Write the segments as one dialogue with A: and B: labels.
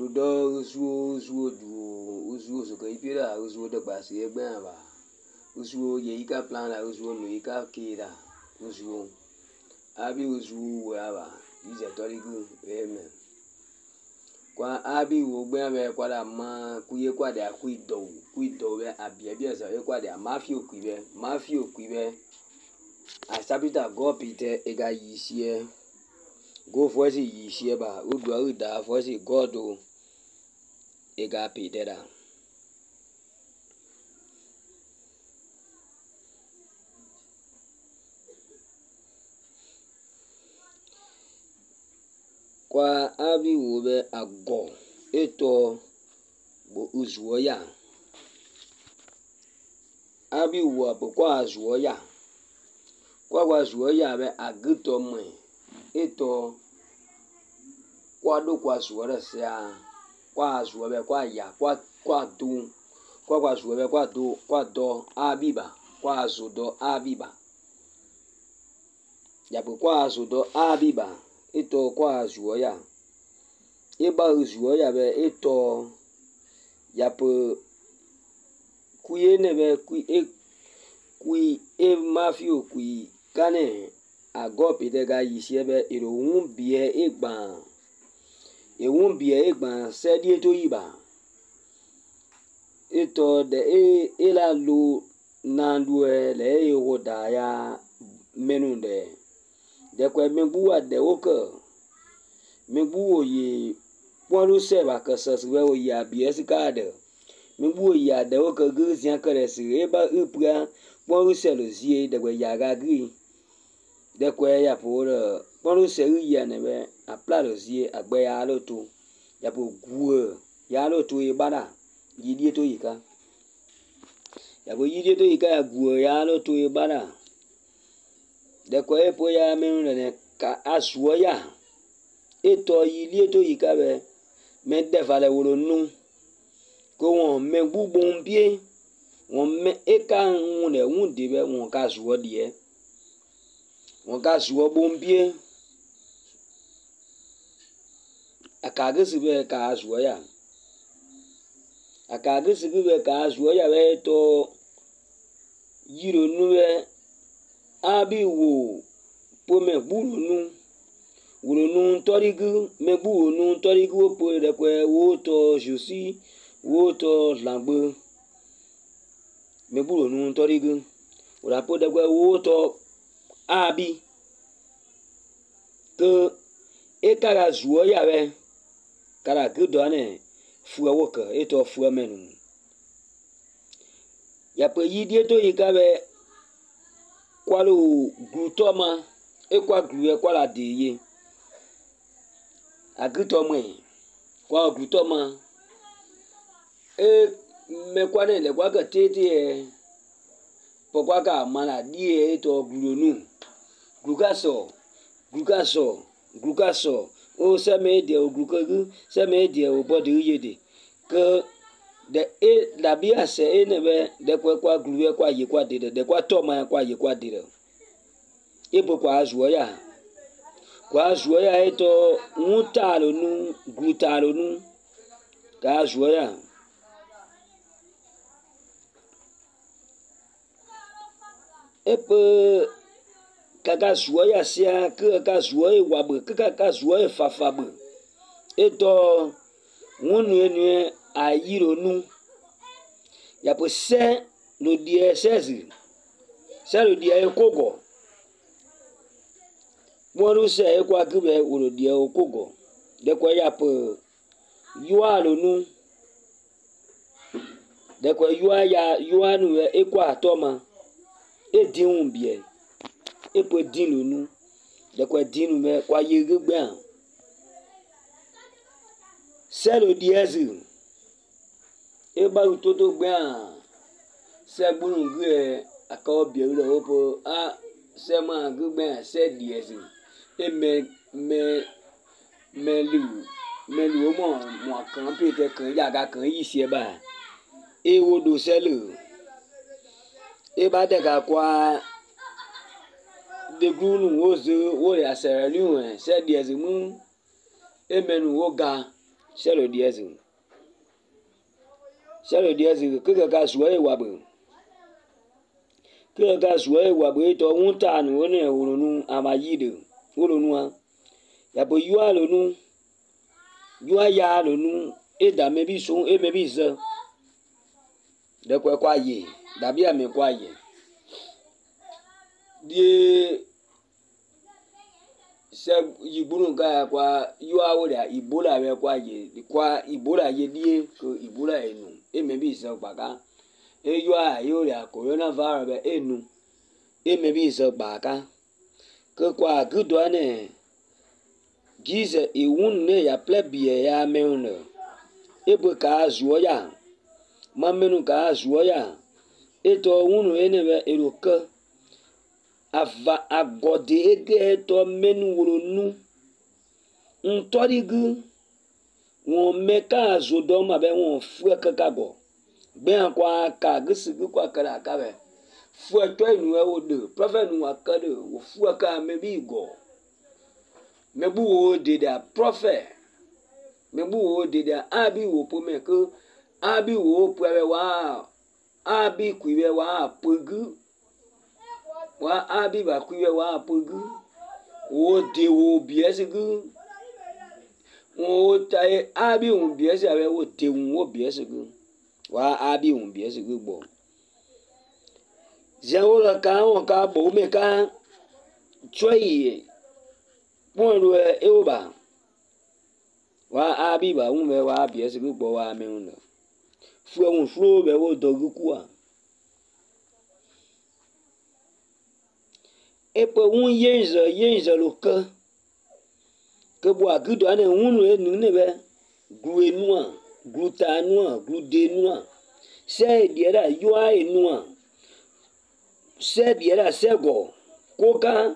A: Brudo usuo du usuo so kai pira usuo de basi egbe ba usuo ye ika plan la usuo no ika kira usuo abi usuo wa ba ije tori gu amen kwa abi wo gbe be kwa la ma kuye kwa de kuido be abia bi esa e kwa de mafia okuibe asabita go pite ega yisie go for si yisie ba udwa uda for si godo ega pite da kwa abi wo be ago eto bo uzuo ya abi wo apo kwa azuo ya kwa zuo ya be agito mwe eto kwa do kwa zuo re sia kwa zuo be kwa ya kwa du kwa zuo be kwa do abiba kwa zudo abiba ya po kwa zudo abiba eto kwa zuo ya eba zuo ya be eto ya po kuye ne be kui e mafio kui kane agopi de ga yisie be irun bie egban se die to yiba eto de e la lu nandue le e woda ya menunde de ko megbu ade woke megbu oyi ponu se ba ka se we oyi abie sikade megbu oyi ade woke gu sian kare si e ba upra ponu se lo zie de we ya ga gri de ko ya por ponu se ya ne be apla lo zie agbe ya lo to ya po gu ya lo to e bana yidie to yika ya bo yidie to yika ya gu ya lo to e bana de ko e po ya me ne ka asuo ya eto yidie to yika be me de vale woro nu ko won me gbugbo bie won me e ka un le un de be won ka zuo die won ka zuo bombie akagisi be ka zuo ya akagisi be ka zuo ya be to yiro nu be abi wo po me buru nu wuro nu torigu me bu nu torigu po de ko wo to jusi wo to langbe me buru nu torigu ora po de ko wo to abi que e kara zuo ya be kara gudo ne fua woka eto fua menu ya pe yidie to yika be kwalo glutoma e kwa glu e kwa la de ye agutoma kwa glutoma e me kwa ne le kwa ka tete e po kwa ka mala die eto glunu glukaso o se me de o glukagu se me de o body yede que de e la bia se e ne be de kwa glu e kwa ye kwa de kwa toma kwa ye kwa de e po kwa zuo ya eto mutalo nu glutalo nu ka zuo ya e pe kaka zuo ya sia ka zuo e wabe kaka zuo e fafabe eto wonu ayiro nu ya po se lo die 16 se lo die kogo wonu se e kwa gbe wo die kogo de ko ya po yualo nu de ko yuanu e kwa toma e dinun bie e po dinu nu de ko dinu me kwa ye gbe an se lo die e ba utoto gbe an se gbunu gbe akawo bie lo opo a se ma gbe an se die e melu mo kan pe te kan ya ga kan yi se ba e wo do se lo e ba de ga kwa de gbunu wo ya se ri won se die mu e menu wo ga c'est le dièse que ka suwe wabe que ka suwe wabe to unta no ne urunu amayide urunu a ya bo yua lonu yua ya lonu e da me bi so e me bi ze de kwa ye da bi ame kwa ye die se yibunu ga kwa yua wo da ibola we kwa ibola ye die ko ibola enu e me bi ze gbaka e yua yo ya coronavirus be enu e me bi ze gbaka ko kwa gudo ne gize iwun ne ya plebie ya meune ebe ka zuo ya mamenu ka zuo ya eto wunu enebe eroke ava agode ege to menu wonu ntorigu won meka azodo ma be won fu kakago be akwa ka gisigu kwa kala kabe fu to enu e wodo prophet nu akade wo fu aka me bi go mebu wo de da prophet mebu wo de da abi wo pome ko abi wo pwe wa abi kuiwe wa pogu wa abi ba kuiwe wa pogu wo de wo biesigu wo tai abi un biesi awe wo de wo biesigu wa abi un biesigu gbo jawo la ka won ka bo me ka choi pon e oba wa abi ba un me wa biesigu gbo wa me un fu un flo be wo dogu kwa epe un yenze loka ke bo agudo ane unu enu ne be gluenua glutanua gludenua se diera yoa enua se diera sego koka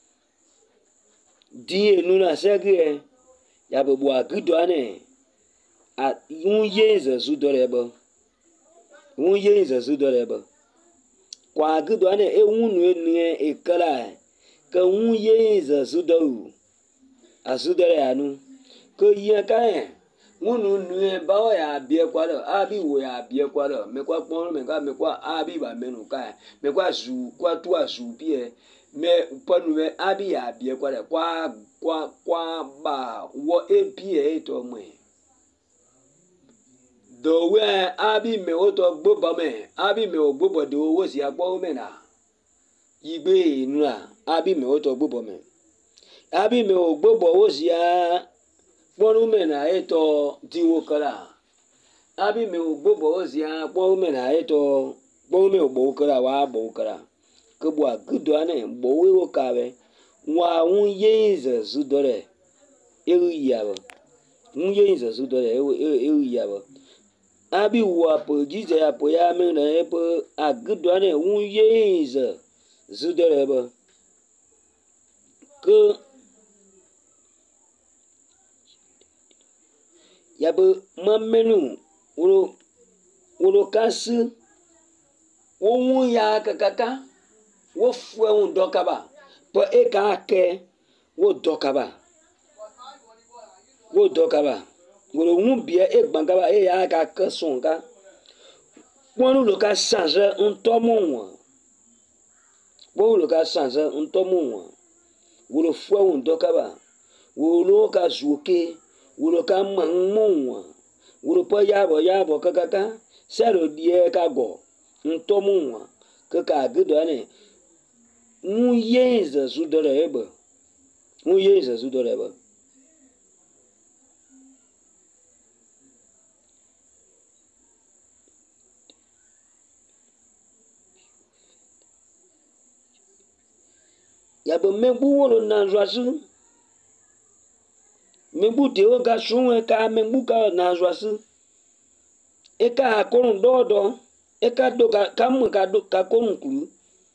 A: di enu na sege ya be bo agudo ane a un yenze sudoreba un yenze sudoreba kwa agudo ane e unu enu e kala ke un yenze sudoru asudere anu ko yin ka en unu nu e ba ya bie kwa lo abi wo ya bie kwa lo me kwa pon me kwa abi ba menu ka me kwa zu kwa tu azu bie me ponu me abi ya bie kwa le kwa ba wo e bie to mo do we abi me o to gbo ba me abi me o gbo bo de owo si agbo me na igbe inu a abi me o to gbo bo me abi me o gbogbo ozia kpọrọ me na eto diwo kala abi me o gbogbo ozia kpọrọ me na eto kpọrọ me o gbo kala wa gbo kala ke bo agudo ane gbo we o kawe wa un yenze zudore eru yabo un yenze zudore eru yabo abi wa po jije apo ya me na epo agudo ane un yenze zudore bo ke yabe mamenu wolo kasi wo wu ya kakaka wo fu un dokaba po e ka ke wo dokaba wolo wu bie e gbangaba e ya ka ke songa wonu lo ka changer un tomo wonu lo ka changer un tomo wolo fu un dokaba wolo ka zuke wuro ka mangmonwa wuro po yabo kakaka sero die ka go ntomunwa kaka gudo ane un yenze sudore ebe yabo megbu wolo na nzwasu megbu de o ga sunwe ka megbu ka na nzwasu e ka akorun dodo e ka do ka mu ka do ka korun kuru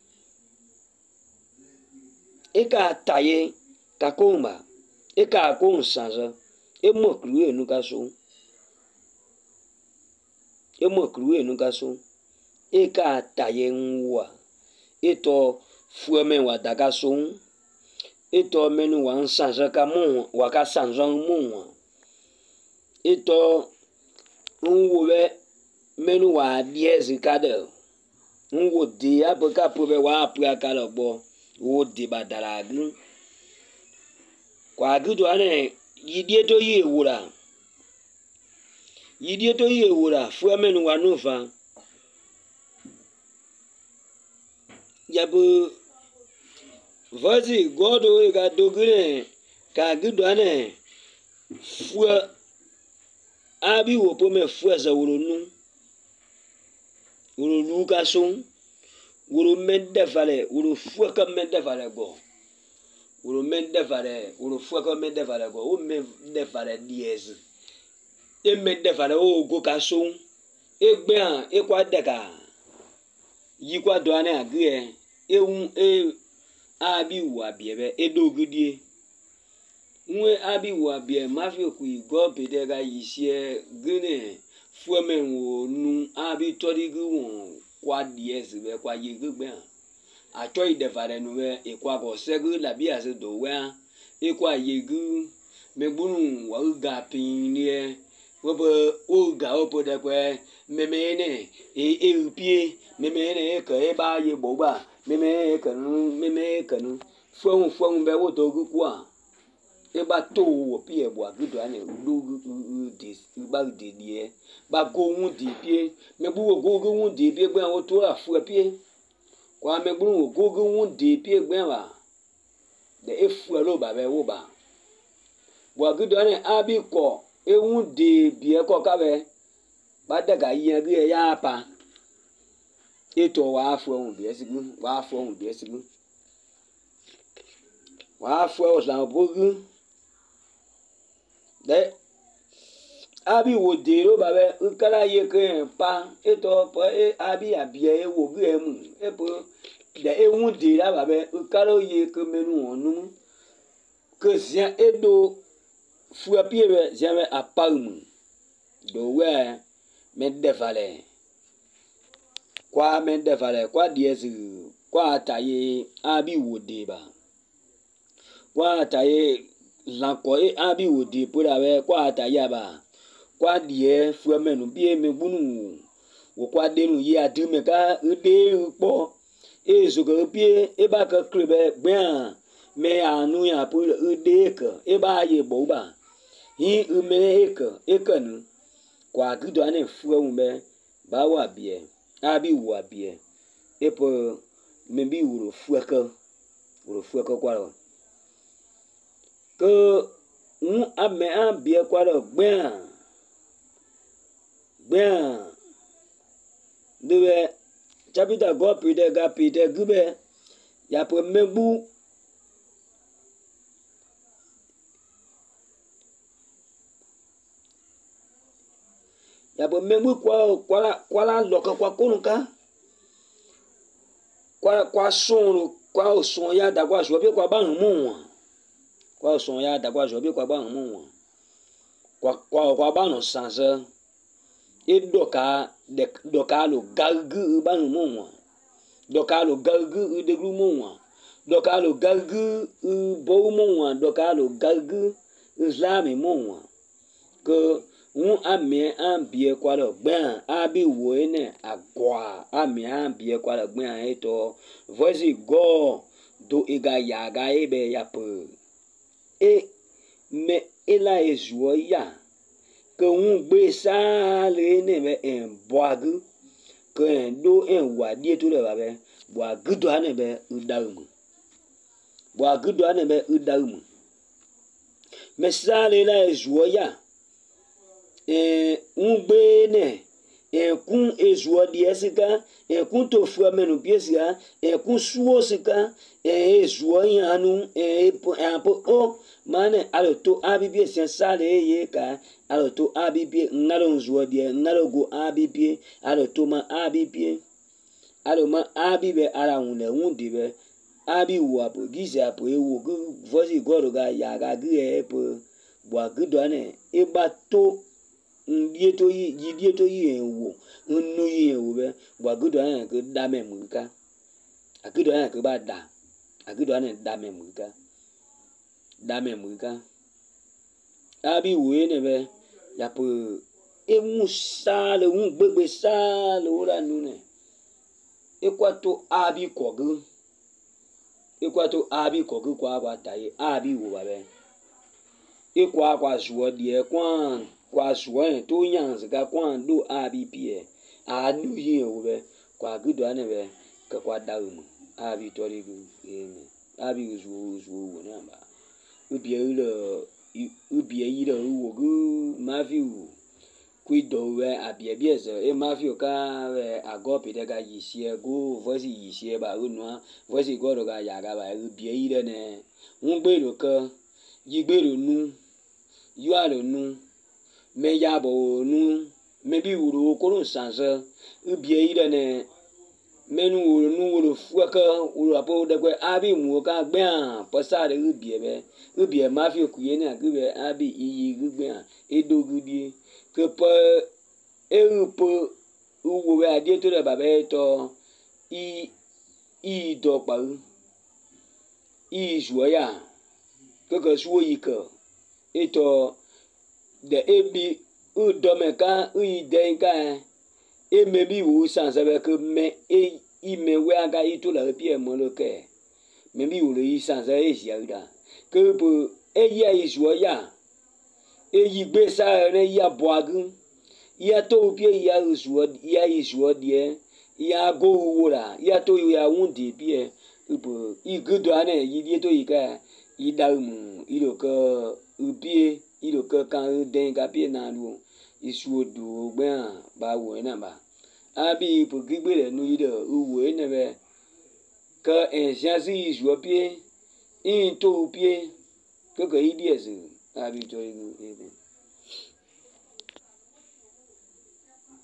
A: e ka taye ka korunba e ka akorun sanza e mo kuru enu ka so e ka taye nwa e to fueme wa daga so eto menu wa sanza ka mu wa ka sanza mu ito unwo be menu wa diez kade unwo de abeka pobe wa apua kala gbo wo de badara gu kwa gudu ane yidie to yi ewura fu menu wa nufa yabu vazi godo ga dogure ka gudu ane fu abi wo pome fu za wurunu wurunu ka sun wuru mende vale wuru fu ka mende vale go wuru mende vale wuru fu ka mende vale go o mende vale diez e mende vale o go ka sun e gbe an e kwa deka yi kwa do ane agre e abi wa biebe e dogudie nwe abi wa bie mafi ku go pede ga yisie gune fueme wo nu abi tori gu won kwa diez be kwa yigu gbe a to ide vare nu be e kwa go segu la bi ase do we e kwa yigu me bunu wa ga pin ni wo bo o ga o po de pe memene e pie memene ke e ba ye bo ba memene ke nu fuun be wo do gu kwa eba to wo pie bo agudo ane lu dis ba de die ba go wu di pie me bu wo go wu di pie gbe wo to afu pie kwa me bu wo go wu di pie gbe wa de efu lo ba be wo ba bo agudo ane abi ko e wu di bie ko ka be ba de ga yin ri ya pa eto wa afu wu bi esigun wa afu wu bi esigun wa afu o san bogu de abi wo de ro ba be kala ye ke pa eto po e abi abie e wo gu emu e po de e wu de la ba be kala ye ke menu onu ke zia edo fu apie be zia be apalmu do we me de vale kwa diez kwa taye abi wo de ba kwa taye lanko e abi wo de pura be kwa taye ba kwa die fu menu bi me bunu wo kwa de nu ye adime ka de po e zo go bi e ba ka klebe gbe me anu ya pu de ke e ba ye bo ba hi me e ke nu kwa gudo ane fu mu be ba wa bie abi wo bie e po me bi wuro fu ka kwa ro que un ame an bie kwa ro gbe de chapita go pide ga pide gube ya po megbu kwa la loka kwa kunuka kwa sonu kwa son ya da kwa so bi kwa ba mu kwa son ya da kwa so bi kwa ba mu kwa ba no sanse e doka lo galgu ba mu doka lo galgu de gru mu doka lo galgu bo mu doka lo galgu islami mu que un ami an bie kwa lo gbe abi wo ene agwa ami an bie kwa lo gbe an eto voici go do ega ya ga ebe ya po e me ela ezuo ya que un gbe sa le ne me en boagu que en do en wa die to le ba be boagu do ane be udamu me sa le la ezuo ya ungbe ne ekun ezuo die sika ekun to fu amenu piesia ekun suo sika ezuo yanu apo o mane alo to abibie sen sale ye ka alo to abibie ngalo nzuo die ngalo go abibie alo to ma abibie alo ma abibe ara unle undibe abi wo apo gize apo ewo gu vozi goro ga ya ga gre epo bwa gudo ane eba to ndieto yi enwo nnu yi enwo be bwa gudo ane ke dame muka agudo ane ke ba da agudo ane dame muka abi wo ne be ya peut et moussa le ou bébé ça le ora nous et quoi to abi kogu et quoi to abi kogu quoi taille abi ou babe et quoi joie die quoi joie to nyans ga quoi do abi pie a nu yi ou be quoi gudo ane be que quoi daum abi to li abi jou ou na ba ubi yi le ou gu ma vi ou kuido we abie bieze e ma vi o ka agopi de ga yisie go voici yisie ba unwa voici go do ga ya ga ba ubi yi de ne un gbe lo ke yi gbe lo nu yu a lo nu me ya bo nu me bi uru ko no sanse ubi yi de ne menu uru nu uru fuaka uru apo de kwe abi mu ka gbe an posa de ubi e ma fi ku ye na gbe abi iyi gbe an edogudie que pe e pe u we adie to de baba to i do pa i joya que suo yi ke eto de ebi u do me ka u de ka e me bi wo san se be que me e i me we aga i to la pie mo lo ke me bi wo le i san se e sia da que pe e ya i joya e yi gbe sa re ya boagu ya to pie ya usuo ya isuo die ya go wora ya to ya wundi pie ipo i gudo ane yi die to yi ka i da mu i lo ko upie i lo ko kan den ka pie na lu isuo du gbe an ba wo na ba abi ipo gbe le nu i de wo ne be que en jasi isuo pie in to pie que i die se abi to yi